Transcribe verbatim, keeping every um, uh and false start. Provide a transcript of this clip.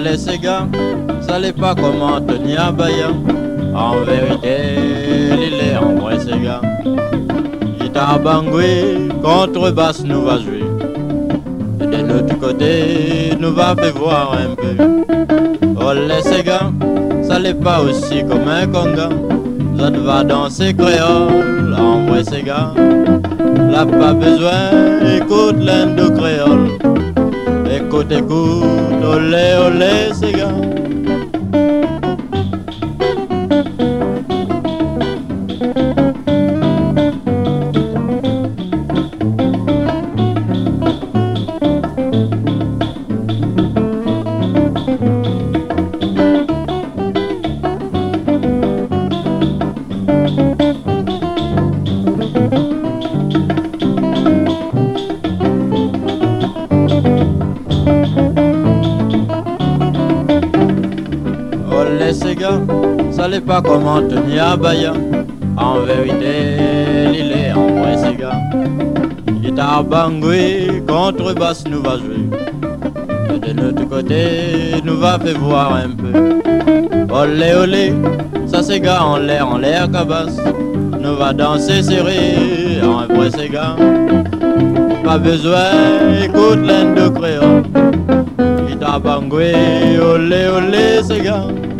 Olé ces gars, ça n'est pas comment tenir à Baya. En vérité, il est en vrai ces gars. Guitare bangoué, contrebasse nous va jouer. Et de notre côté, nous va faire voir un peu. Olé ces gars, ça n'est pas aussi comme un conga. Ça va danser créole, en vrai ces gars. Là pas besoin, écoute l'indo créole. Écoute, écoute, olé, olé, ces gars. Olé ces gars, ça n'est pas comment tenir à Baya. En vérité, il est en vrai ces gars. Guitare bangoué, contrebasse nous va jouer. Et de notre côté, nous va faire voir un peu. Olé olé, ça ces gars en l'air, en l'air cabasse. Nous va danser serré, en vrai ces gars. Pas besoin, écoute l'indo créole. Guitare bangoué, olé olé ces gars.